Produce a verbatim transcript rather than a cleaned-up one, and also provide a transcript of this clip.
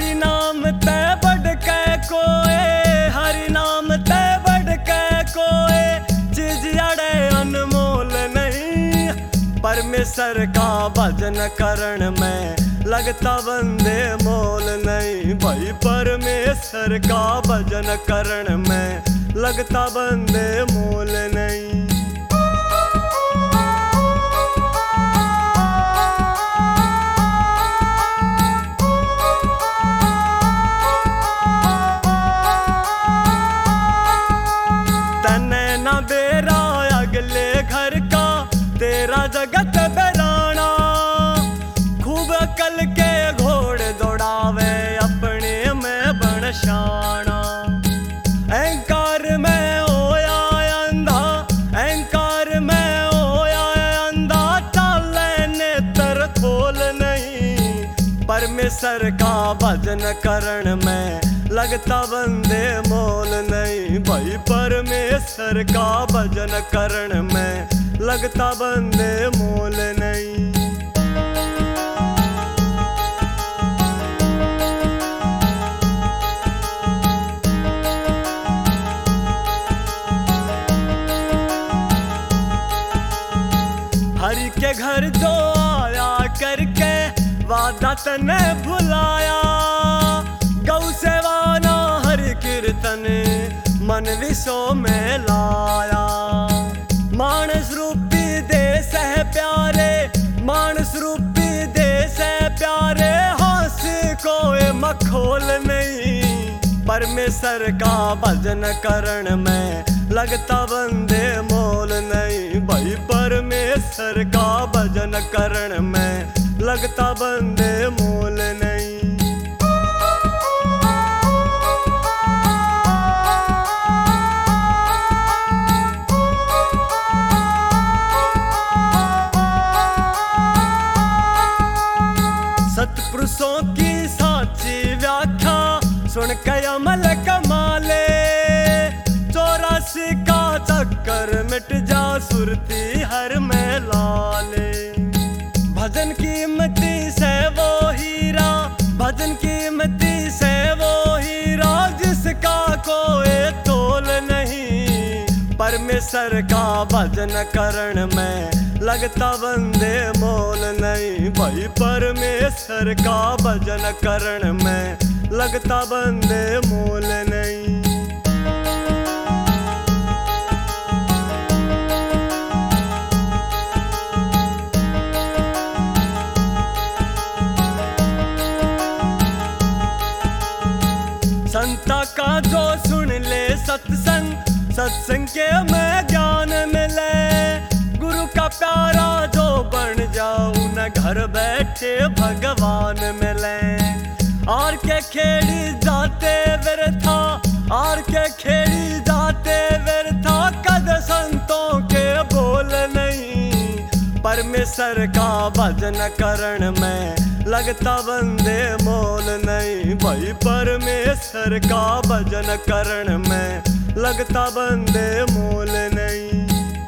हरि नाम ते बढ़ के कोए, हरि नाम ते बढ़ के कोए चीज अड़े अनमोल नहीं। परमेश्वर का भजन करण में लगता बंदे मोल नहीं। भाई परमेश्वर का भजन करण में लगता बंदे मोल नहीं। तने न बेरा अगले घर का तेरा जगत बेराना। खूब कल के घोड़े दौड़ावे अपने में बनशाना। अहंकार में होया अंधा, अहंकार में होया अंधा चाले नेत्र खोल नहीं। परमेश्वर का भजन करण में लगता बंदे मोल नहीं। भाई परमेश्वर का भजन करण में लगता बंदे मोल नहीं। हरि के घर जो आया करके वादा तने भुलाया। गौ सेवाना हरि कीर्तन मन विषो में लाया। मानस रूपी देश है प्यारे, मानस रूपी देश है प्यारे हंस कोई मखोल नहीं। परमेश्वर का भजन करण में लगता बंदे मोल नहीं। भाई परमेश्वर का भजन करण में लगता बंदे मोल नहीं। सतपुरुषों की साची व्याख्या सुन के अमल कमाले। चौरासी का चक्कर मिट जा सुरती हर में लाले। भजन कीमती से वो हीरा, भजन कीमती से वो हीरा जिसका कोई तोल नहीं। परमेश्वर का भजन करण में लगता बंदे मोल नहीं। भाई परमेश्वर का भजन करण में लगता बंदे मोल नहीं। संता का जो सुन ले सत्संग, सत्संग के में ज्ञान मिले। गुरु का प्यारा जो बन जाऊं न घर बैठे भगवान मिले। आर के खेड़ी जाते व्यर्था, आर के खेड़ी जाते व्यर्था कद संतों के बोल नहीं। परमेश्वर का भजन करण में लगता बंदे मोल नहीं। भाई परमेश्वर का भजन करण में लगता बंदे मोल नहीं।